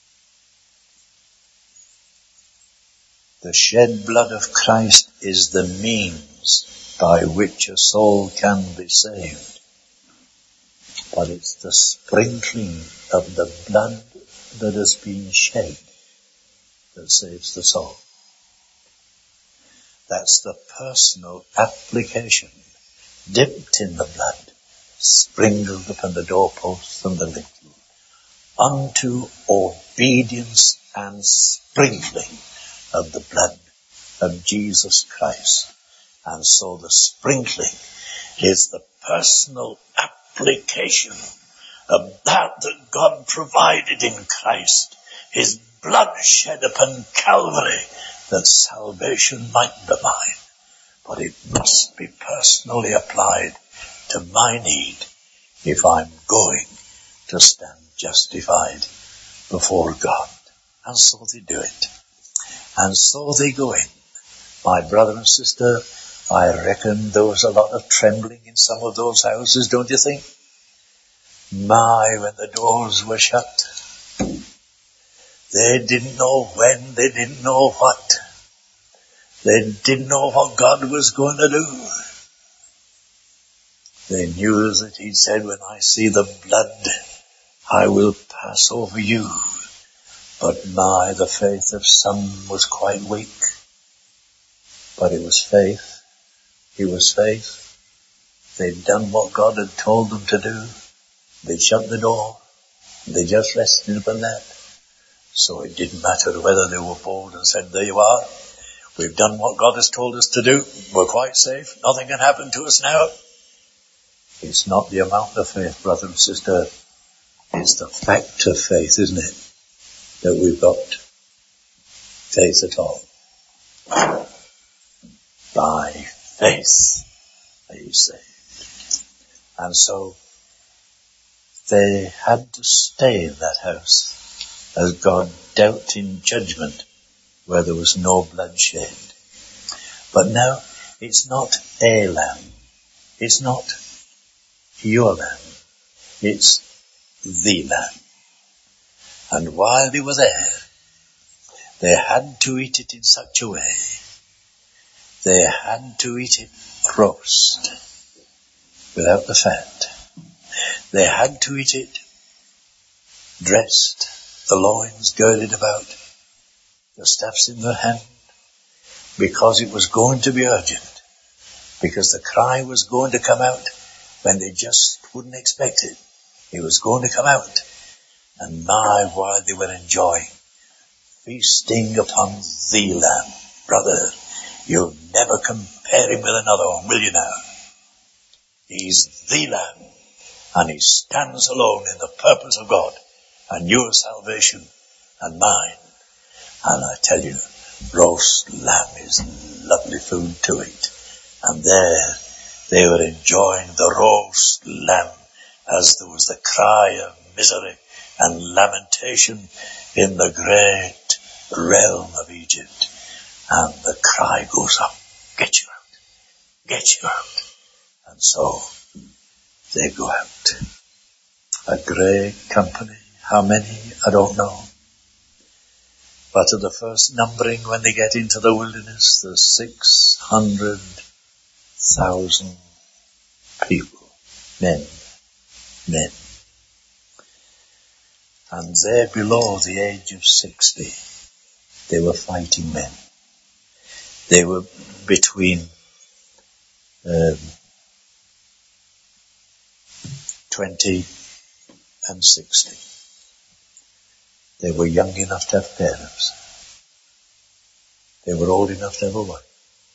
The shed blood of Christ is the means by which a soul can be saved. But it's the sprinkling of the blood that has been shed that saves the soul. That's the personal application, dipped in the blood, sprinkled upon the doorposts and the lintel, unto obedience and sprinkling of the blood of Jesus Christ. And so the sprinkling is the personal application of that that God provided in Christ, his blood shed upon Calvary, that salvation might be mine. But it must be personally applied to my need if I'm going to stand justified before God. And so they do it. And so they go in. My brother and sister, I reckon there was a lot of trembling in some of those houses, don't you think? My, when the doors were shut, they didn't know when, they didn't know what. They didn't know what God was going to do. They knew that he said, when I see the blood, I will pass over you. But my, the faith of some was quite weak. But it was faith. It was faith. They'd done what God had told them to do. They'd shut the door. They just rested upon that. So it didn't matter whether they were bold and said, there you are. We've done what God has told us to do. We're quite safe. Nothing can happen to us now. It's not the amount of faith, brother and sister. It's the fact of faith, isn't it? That we've got faith at all. By faith are you saved. And so they had to stay in that house as God dealt in judgment where there was no bloodshed. But now it's not a lamb. It's not your lamb. It's the lamb. And while they were there, they had to eat it in such a way They had to eat it roast, without the fat. They had to eat it dressed, the loins girded about, the staffs in their hand, because it was going to be urgent, because the cry was going to come out when they just wouldn't expect it. It was going to come out. And my, while they were enjoying, feasting upon the Lamb. Brother, you'll never compare him with another one, will you now? He's the Lamb, and he stands alone in the purpose of God, and your salvation and mine. And I tell you, roast lamb is lovely food to eat. And there they were enjoying the roast lamb as there was the cry of misery and lamentation in the great realm of Egypt. And the cry goes up, get you out, get you out. And so they go out. A great company. How many? I don't know. But at the first numbering, when they get into the wilderness, there's six hundred thousand people. Men. Men. And there below the age of sixty, they were fighting men. They were between um, twenty and sixty. They were young enough to have parents. They were old enough to have a wife.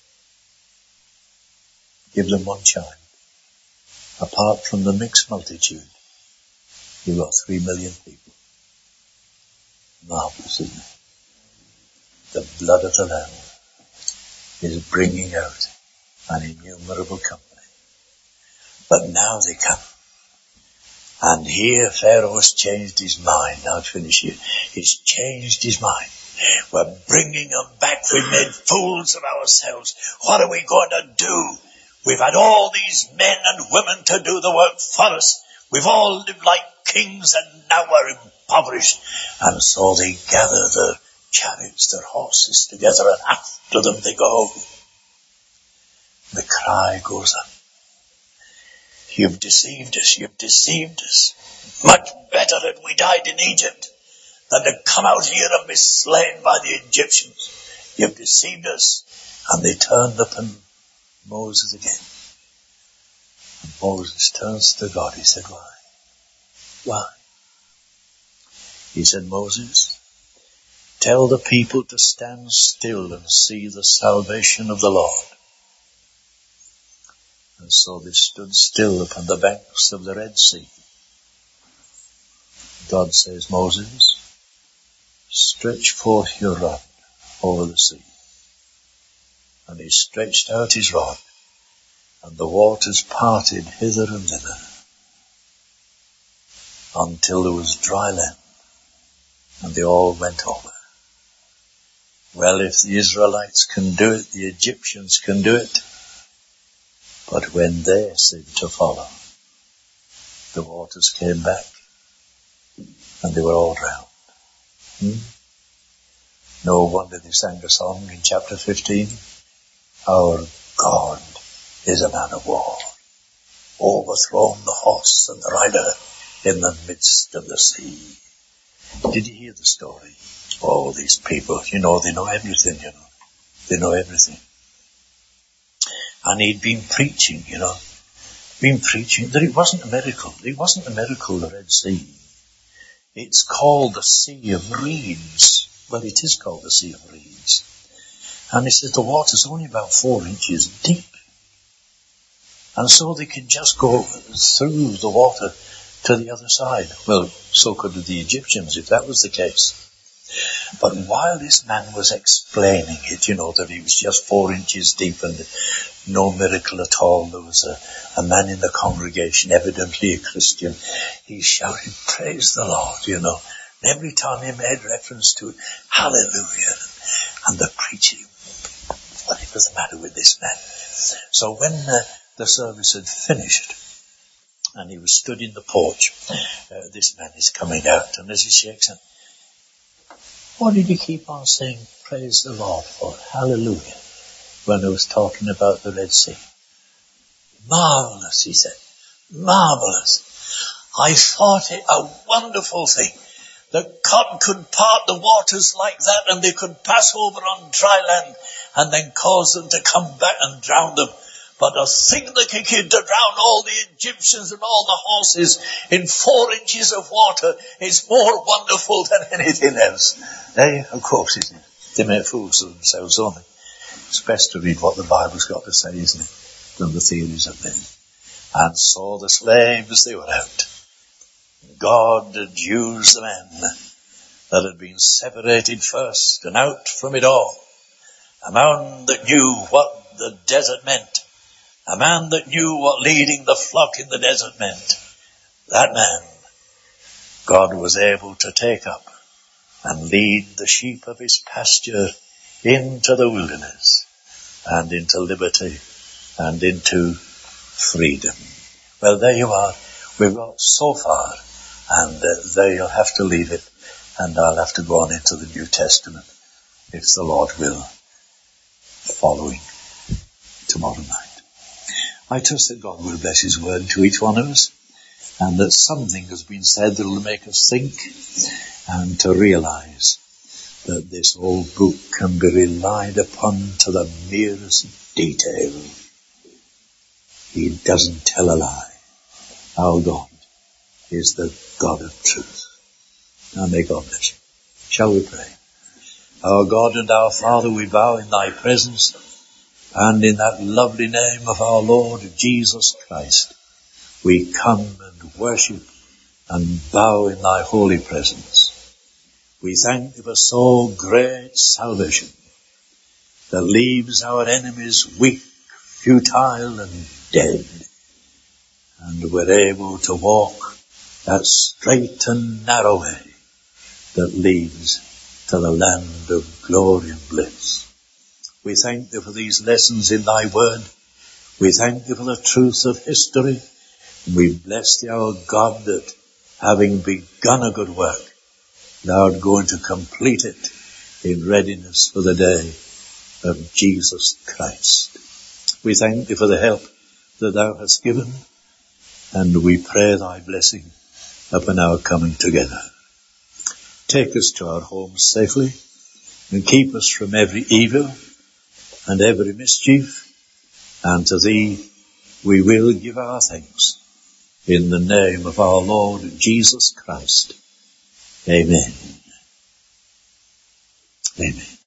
Give them one child. Apart from the mixed multitude, you've got three million people. Marvelous, isn't it? The blood of the Lamb is bringing out an innumerable company. But now they come. And here Pharaoh has changed his mind. I'll finish here. He's changed his mind. We're bringing them back. We've made fools of ourselves. What are we going to do? We've had all these men and women to do the work for us. We've all lived like kings, and now we're impoverished. And so they gather their chariots, their horses together, and after them they go. The cry goes up. You've deceived us, you've deceived us. Much better had we died in Egypt than to come out here and be slain by the Egyptians. You've deceived us. And they turned upon Moses again. And Moses turns to God. He said, why? Why? He said, Moses, tell the people to stand still and see the salvation of the Lord. And so they stood still upon the banks of the Red Sea. God says, Moses, stretch forth your rod over the sea. And he stretched out his rod, and the waters parted hither and thither, until there was dry land, and they all went over. Well, if the Israelites can do it, the Egyptians can do it. But when they seemed to follow, the waters came back, and they were all drowned. Hmm? No wonder they sang a song in chapter fifteen. Our God is a man of war, overthrown the horse and the rider in the midst of the sea. Did you hear the story? Oh, these people, you know, they know everything, you know. They know everything. And he'd been preaching, you know, been preaching that it wasn't a miracle. It wasn't a miracle, the Red Sea. It's called the Sea of Reeds. Well, it is called the Sea of Reeds. And he said the water's only about four inches deep. And so they can just go through the water to the other side. Well, so could the Egyptians, if that was the case. But while this man was explaining it, you know, that he was just four inches deep and no miracle at all, there was a, a man in the congregation, evidently a Christian, he shouted, praise the Lord, you know. And every time he made reference to it, hallelujah. And the preaching, what was the matter with this man? So when uh, the service had finished, and he was stood in the porch, uh, this man is coming out, and as he shakes him, what did he keep on saying, praise the Lord for? Hallelujah. when he was talking about the Red Sea. Marvelous, he said. Marvelous. I thought it a wonderful thing that God could part the waters like that and they could pass over on dry land and then cause them to come back and drown them. But a thing that he could drown all the Egyptians and all the horses in four inches of water is more wonderful than anything else. Eh? Of course, isn't it? They make fools of themselves, don't they? It's best to read what the Bible's got to say, isn't it, than the theories of men. And so the slaves, they were out. God had used the men that had been separated first and out from it all. A man that knew what the desert meant. A man that knew what leading the flock in the desert meant. That man, God was able to take up and lead the sheep of his pasture into the wilderness and into liberty and into freedom. Well, there you are. We've got so far, and uh, there you'll have to leave it, and I'll have to go on into the New Testament, if the Lord will, following tomorrow night. I trust that God will bless his word to each one of us, and that something has been said that will make us think and to realize that this old book can be relied upon to the merest detail. He doesn't tell a lie. Our God is the God of truth. Now may God bless you. Shall we pray? Our God and our Father, we bow in thy presence, and in that lovely name of our Lord Jesus Christ, we come and worship and bow in thy holy presence. We thank thee for so great salvation that leaves our enemies weak, futile and dead. And we're able to walk that straight and narrow way that leads to the land of glory and bliss. We thank thee for these lessons in thy word. We thank thee for the truth of history. We bless thee, our God, that having begun a good work, thou art going to complete it in readiness for the day of Jesus Christ. We thank thee for the help that thou hast given, and we pray thy blessing upon our coming together. Take us to our homes safely, and keep us from every evil and every mischief, and to thee we will give our thanks in the name of our Lord Jesus Christ. Amen. Amen.